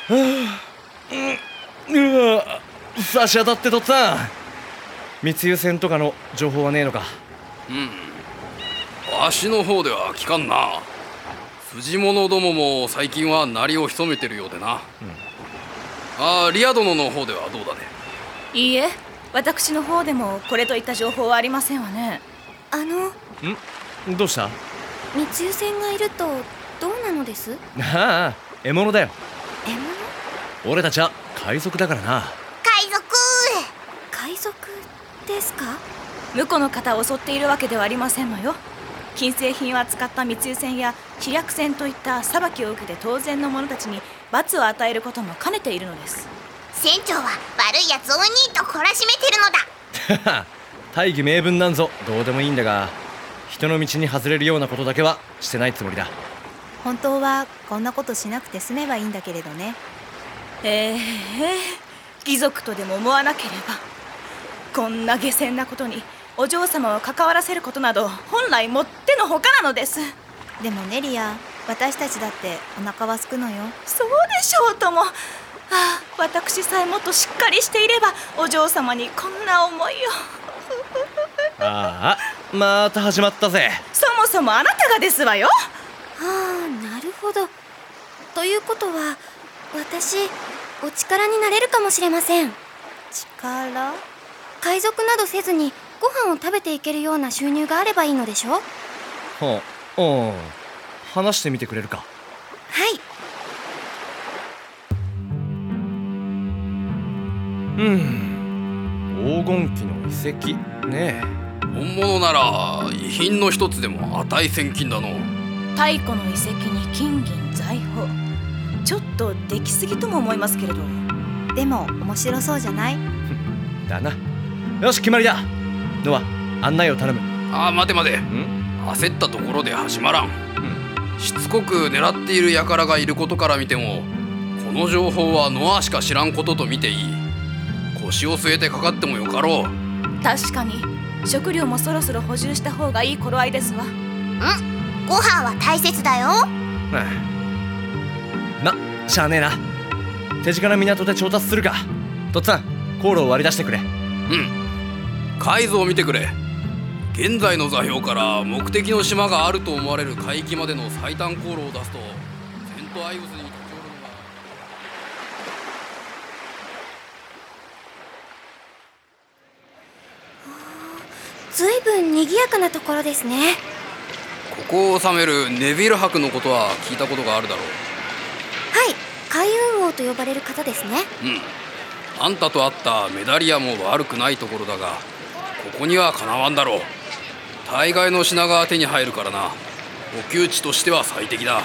差し当たってとっつぁん、密輸船とかの情報はねえのか？ わしの方では聞かんな。筋物どもも最近は鳴りを潜めてるようでな。リア殿の方ではどうだね？ いいえ、私の方でもこれといった情報はありませんわね。 どうした？ 密輸船がいるとどうなのです？ ああ、獲物だよ。 獲物？ 俺たちは海賊だからな。 海賊ですか？ 婿の方を襲っているわけではありませんのよ。金製品を扱った密輸船や飛躍船といった裁きを受けて当然の者たちに罰を与えることも兼ねているのです。 船長は悪いやつをにーと懲らしめてるのだ。 大義名分なんぞどうでもいいんだが、人の道に外れるようなことだけはしてないつもりだ。 本当はこんなことしなくて済めばいいんだけれどね。 貴族とでも思わなければ。こんな下賤なことにお嬢様を関わらせることなど本来もってのほかなのです。 でもねリア、私たちだってお腹はすくのよ。 そうでしょうとも。私さえもっとしっかりしていればお嬢様にこんな思いを。 また始まったぜ。 そもそもあなたがですわよ。 なるほど。ということは私お力になれるかもしれません。 力？ 海賊などせずにご飯を食べていけるような収入があればいいのでしょ？ 話してみてくれるか？ はい。 黄金期の遺跡ねえ。 本物なら遺品の一つでも値千金だの。 太古の遺跡に金銀財宝、ちょっとできすぎとも思いますけれど。 でも面白そうじゃない？ だな。よし決まりだ。ノア、案内を頼む。 待て。焦ったところで始まらん。しつこく狙っている輩がいることから見ても、この情報はノアしか知らんことと見ていい。腰を据えてかかってもよかろう。 確かに食料もそろそろ補充した方がいい頃合いですわ。 ご飯は大切だよ。 しゃあねえな。手近な港で調達するか。とっつぁん、航路を割り出してくれ。 海図を見てくれ。現在の座標から目的の島があると思われる海域までの最短航路を出すと、セントアイグスに立ち寄るのが。 ずいぶん賑やかなところですね。 ここを治めるネビル伯のことは聞いたことがあるだろう。 はい、海運王と呼ばれる方ですね。 あんたと会ったメダリアも悪くないところだが、ここにはかなわんだろう。大概の品が手に入るからな。補給地としては最適だ。 なる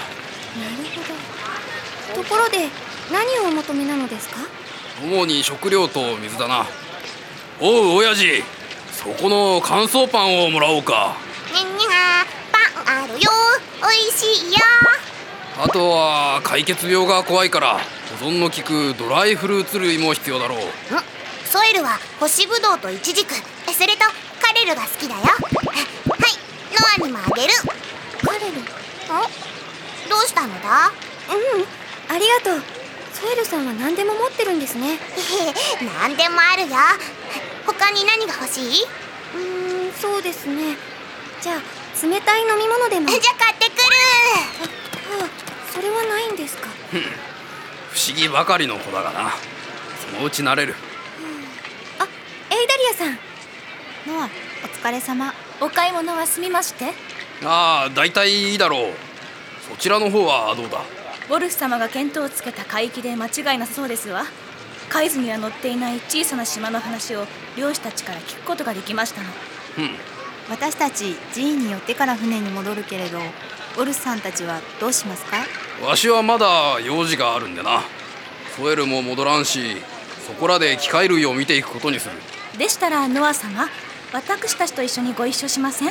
ほど。ところで何をお求めなのですか？ 主に食料と水だな。おう親父、そこの乾燥パンをもらおうか。 パンあるよ、おいしいよ。 あとは解決病が怖いから保存の効くドライフルーツ類も必要だろう。 ソエルは干しぶどうとイチジク、それとカレルが好きだよ。はい、ノアにもあげる。 カレル？ どうしたのだ？ ありがとう。ソエルさんは何でも持ってるんですね。 何でもあるよ。他に何が欲しい？ そうですね。じゃあ冷たい飲み物でも。 じゃあ買ってくる。 それはないんですか？ 不思議ばかりの子だがな。そのうち慣れる。 エイダリアさん。 ノア、お疲れ様。 お買い物は済みまして？ だいたいいいだろう。そちらの方はどうだ？ ウォルフ様が見当をつけた海域で間違いなさそうですわ。海図には載っていない小さな島の話を漁師たちから聞くことができましたの。 私たち寺院に寄ってから船に戻るけれど、ウォルスさんたちはどうしますか？ わしはまだ用事があるんでな。ソエルも戻らんし、そこらで機械類を見ていくことにする。 でしたらノア様、私たちと一緒にご一緒しません？ はい、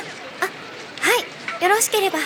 よろしければ。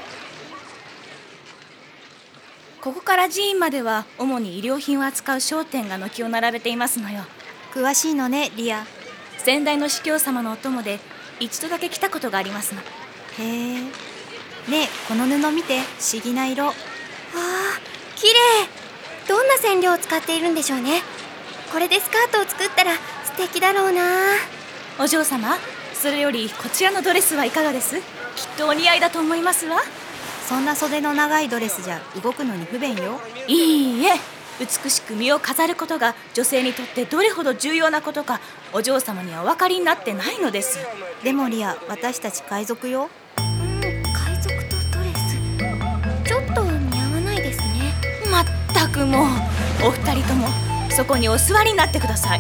ここから寺院までは主に衣料品を扱う商店が軒を並べていますのよ。 詳しいのねリア。 先代の司教様のお供で一度だけ来たことがありますの。 へえ。ねえ、この布見て、不思議な色。 綺麗。 どんな染料を使っているんでしょうね。これでスカートを作ったら素敵だろうな。 お嬢様、それよりこちらのドレスはいかがです？きっとお似合いだと思いますわ。 そんな袖の長いドレスじゃ動くのに不便よ。 いいえ、美しく身を飾ることが女性にとってどれほど重要なことかお嬢様にはお分かりになってないのです。 でもリア、私たち海賊よ。 海賊とドレス、ちょっと似合わないですね。 まったくもう、お二人ともそこにお座りになってください。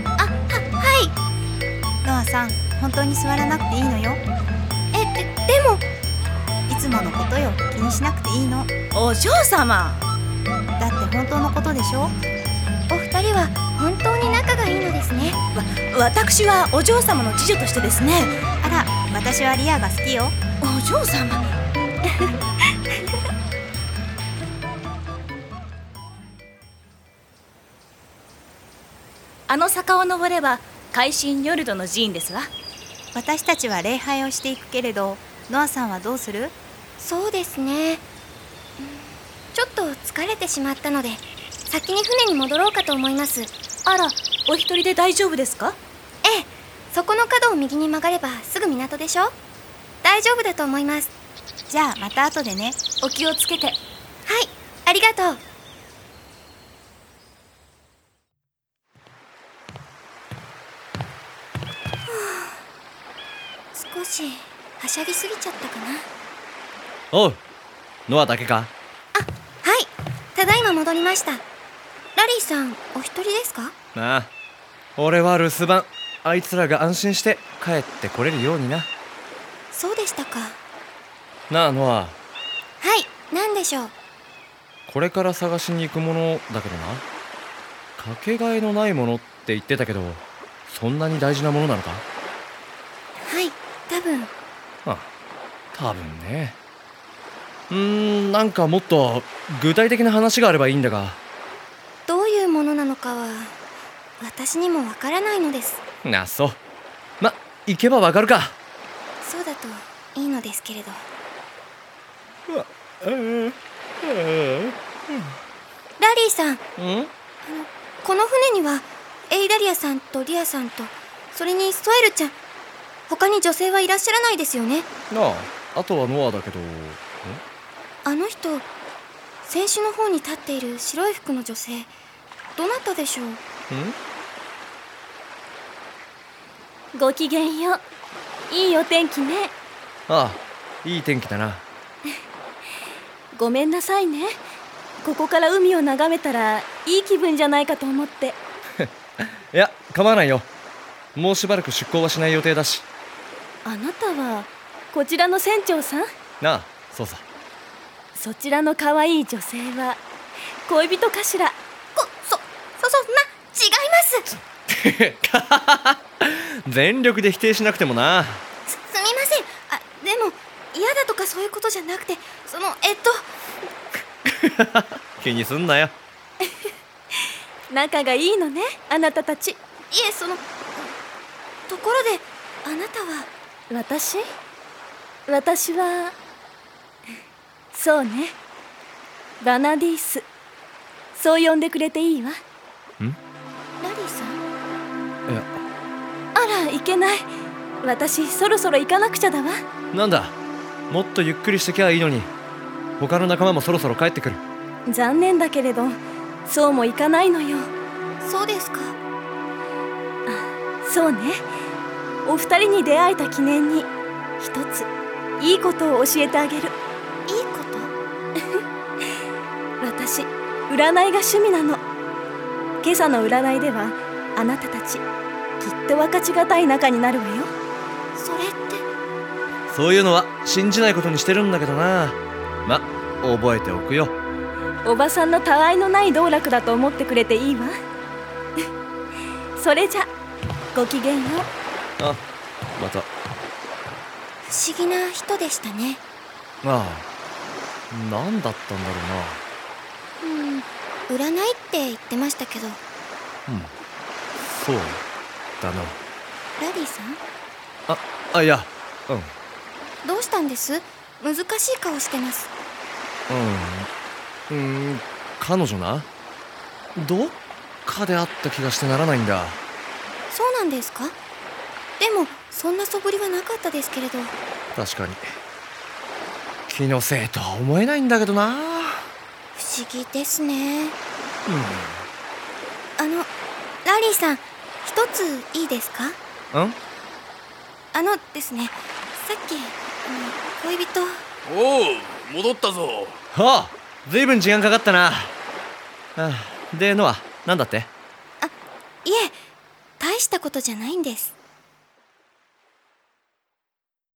ノアさん、本当に座らなくていいのよ。 でもいつものことよ、気にしなくていいの。 お嬢様、 だって本当のことでしょ。 お二人は本当に仲がいいのですね。 私はお嬢様の次女としてですね。 あら、私はリアが好きよ。 お嬢様あの坂を登れば海神ヨルドの寺院ですわ。 私たちは礼拝をしていくけれど、ノアさんはどうする？ そうですね、ちょっと疲れてしまったので先に船に戻ろうかと思います。 あら、お一人で大丈夫ですか？ ええ、そこの角を右に曲がればすぐ港でしょ。大丈夫だと思います。 じゃあまた後でね。 お気をつけて。 はい、ありがとう。少しはしゃぎすぎちゃったかな。 おう、ノアだけか？ はい、ただいま戻りました。ラリーさん、お一人ですか？ ああ、俺は留守番。あいつらが安心して帰ってこれるようにな。 そうでしたか。 なあノア、 はい、何でしょう。 これから探しに行くものだけどな。かけがえのないものって言ってたけど、そんなに大事なものなのか？ はい、多分。 あ、多分ね。なんかもっと具体的な話があればいいんだが。 どういうものなのかは私にもわからないのです。 な、そう。ま、行けばわかるか。 そうだといいのですけれど。ラリーさん、この船にはエイダリアさんとリアさんと、それにソエルちゃん、他に女性はいらっしゃらないですよね。 なあ、あとはノアだけど。 あの人、船首の方に立っている白い服の女性、どなたでしょう？ ごきげんよう。いいお天気ね。 ああ、いい天気だな。 ごめんなさいね。ここから海を眺めたらいい気分じゃないかと思って。 いや、構わないよ。もうしばらく出港はしない予定だし。 あなたはこちらの船長さん？ なあ、そうさ。 そちらの可愛い女性は恋人かしら？ そんな、違います。 全力で否定しなくてもな。 すみません。でも嫌だとかそういうことじゃなくて、 気にすんなよ。仲がいいのね、あなたたち。 いえ、ところであなたは？ 私はそうね、バナディース。そう呼んでくれていいわ。 ラリーさん？ いや。 あら、いけない。私そろそろ行かなくちゃだわ。 なんだ、もっとゆっくりしてきゃいいのに。他の仲間もそろそろ帰ってくる。 残念だけれどそうもいかないのよ。 そうですか。 そうね、お二人に出会えた記念に一ついいことを教えてあげる。 いいこと？ 私、占いが趣味なの。今朝の占いではあなたたちきっと分かちがたい仲になるわよ。 それって？ そういうのは信じないことにしてるんだけどな。ま、覚えておくよ。 おばさんのたわいのない道楽だと思ってくれていいわ。それじゃ、ごきげんよう。 あ、また。 不思議な人でしたね。 ああ、何だったんだろ占いって言ってましたけど。 そうだな。 ラリーさん？ いや、 どうしたんです？難しい顔してます。 彼女な。 どっかであった気がしてならないんだ。 そうなんですか？でもそんな素振りはなかったですけれど。 確かに気のせいとは思えないんだけどな。 不思議ですね。ラリーさん、一ついいですか？ですね、さっき恋人。 おお、戻ったぞ。 はあ、ずいぶん時間かかったな。でノア、なんだって？ いえ、大したことじゃないんです。